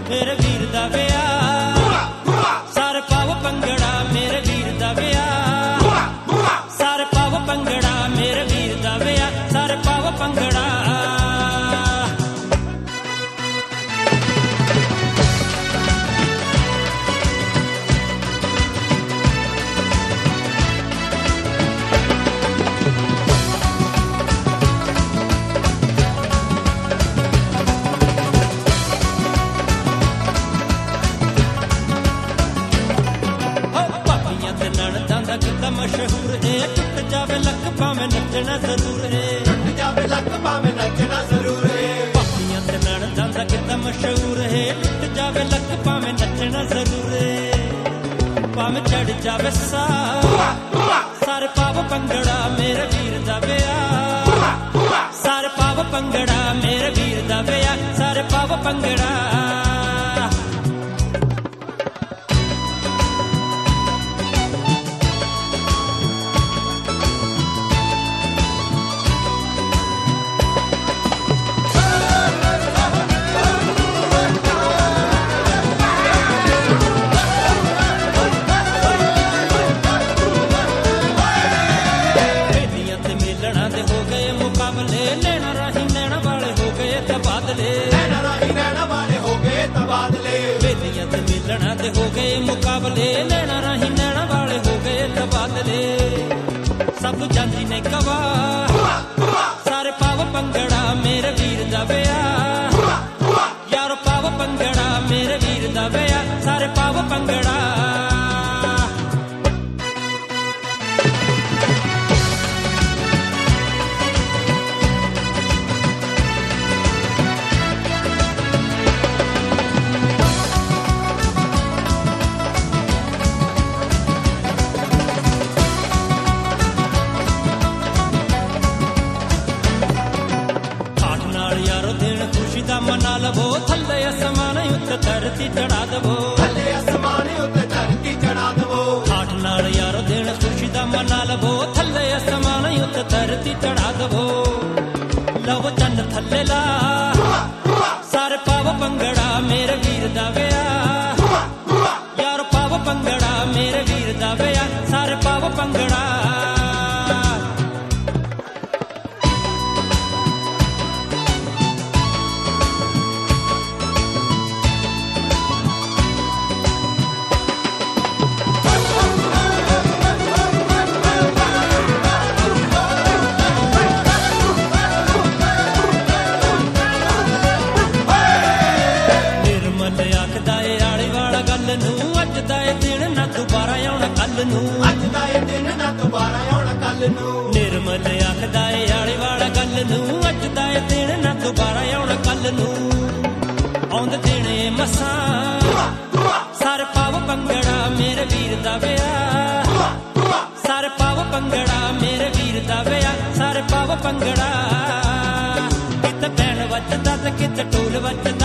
ਮੇਰੇ ਵੀਰ ਦਾ ਵਿਆਹ। ਸਾਰੇ ਪਾਵ ਭੰਗੜਾ ਮੇਰੇ ਵੀਰ ਦਾ ਵਿਆਹ। ਸਾਰੇ ਪਾਵ ਭੰਗੜਾ ਮੇਰੇ ਵੀਰ ਦਾ ਵਿਆਹ। ਸਾਰੇ ਪਾਵ ਭੰਗੜਾ। ਕਿੱਦਾਂ ਮਸ਼ਹੂਰ ਏ ਟੁੱਟ ਜਾਵੇ ਲੱਕ ਭਾਵੇਂ ਨੱਚਣਾ ਜ਼ਰੂਰ ਏ। ਟੁੱਟ ਜਾਵੇ ਲੱਕ ਭਾਵੇਂ ਨੱਚਣਾ ਜ਼ਰੂਰ ਏ। ਪਾਪੀਆਂ ਤੇ ਨਣਦਾਂ ਦਾ ਕਿੱਦਾਂ ਮਸ਼ਹੂਰ ਏ ਟੁੱਟ ਜਾਵੇ ਲੱਕ ਭਾਵੇਂ ਨੱਚਣਾ ਜ਼ਰੂਰ ਏ। ਭਾਵੇਂ ਚੜ ਜਾਵੇ ਸਾਹ ਸਾਰੇ ਪਾਵ ਭੰਗੜਾ ਮੇਰੇ ਵੀਰ ਦਾ ਵਿਆਹ। ਸਾਰੇ ਪਾਵ ਭੰਗੜਾ ਮੇਰੇ ਵੀਰ ਦਾ ਵਿਆਹ। ਸਾਰੇ ਪਾਵ ਭੰਗੜਾ। ਨੈਣਾ ਰਾਹੀਂ ਨੈਣਾ ਵਾਲੇ ਹੋ ਗਏ ਤਬਾਦਲੇ। ਨੈਣਾ ਰਾਹੀਂ ਨੈਣਾ ਵਾਲੇ ਹੋ ਗਏ ਤਬਾਦਲੇ। ਵੇਲੀਆਂ ਤੇ ਮਿਲਣਾ ਤੇ ਹੋ ਗਏ ਮੁਕਾਬਲੇ। ਨੈਣਾ ਰਾਹੀਂ ਨੈਣਾ ਵਾਲੇ ਹੋ ਗਏ ਤਬਾਦਲੇ। ਸਭ ਜਾਂਦੀ ਨੇ ਗਵਾ ਸਾਰੇ ਪਾਵ ਭੰਗੜਾ ਮੇਰੇ ਵੀਰ ਦਾ ਵਿਆਹ। ਯਾਰੋ ਪਾਵ ਭੰਗੜਾ ਮੇਰੇ ਵੀਰ ਦਾ ਵਿਆਹ। ਸਾਰੇ ਪਾਵ ਭੰਗੜਾ। ਦਾ ਮਨਾ ਲਵੋ ਥੱਲੇ ਅਸਮਾਨ ਉੱਤੇ ਧਰਤੀ ਚੜਾ ਦਵੋ। ਥੱਲੇ ਅਸਮਾਨ ਉੱਤੇ ਧਰਤੀ ਚੜਾ ਦਵੋ। ਠਾਠ ਨਾਲ ਯਾਰੋ ਦਿਨ ਖੁਸ਼ੀ ਦਾ ਮਨਾ ਲਵੋ ਥੱਲੇ ਅਸਮਾਨ ਉੱਤੇ ਧਰਤੀ ਚੜਾ ਦਵੋ। ਲਵ ਚੰਨ ਥੱਲੇ ਲਾ ਸਾਰੇ ਪਾਵ ਭੰਗੜਾ ਮੇਰੇ ਵੀਰ ਦਾ ਵਿਆਹ। ਯਾਰੋ ਪਾਵ ਭੰਗੜਾ ਮੇਰੇ ਵੀਰ ਦਾ ਵਿਆਹ। ਸਾਰੇ ਪਾਵ ਭੰਗੜਾ। ਅੱਜ ਦਾ ਇਹ ਦਿਨ ਨਾ ਦੁਬਾਰਾ ਆਉਣਾ ਕੱਲ ਨੂੰ। ਅੱਜ ਦਾ ਇਹ ਦਿਨ ਨਾ ਦੁਬਾਰਾ ਆਉਣਾ ਕੱਲ ਨੂੰ। ਨਿਰਮਲ ਆਖਦਾ ਏ ਆਲੇ ਵਾਲਾ ਗੱਲ ਨੂੰ। ਅੱਜ ਦਾ ਇਹ ਦਿਨ ਨਾ ਦੁਬਾਰਾ ਆਉਣਾ ਕੱਲ ਨੂੰ। ਆਉਂਦੇ ਦਿਨ ਮਸਾਂ ਸਾਰੇ ਪਾਵ ਭੰਗੜਾ ਮੇਰੇ ਵੀਰ ਦਾ ਵਿਆਹ। ਸਾਰੇ ਪਾਵ ਭੰਗੜਾ ਮੇਰੇ ਵੀਰ ਦਾ ਵਿਆਹ। ਸਾਰੇ ਪਾਵ ਭੰਗੜਾ। ਕਿਤੇ ਬੈਣ ਵੱਜਦਾ ਤੇ ਕਿਤੇ ਢੋਲ ਵੱਜਦਾ।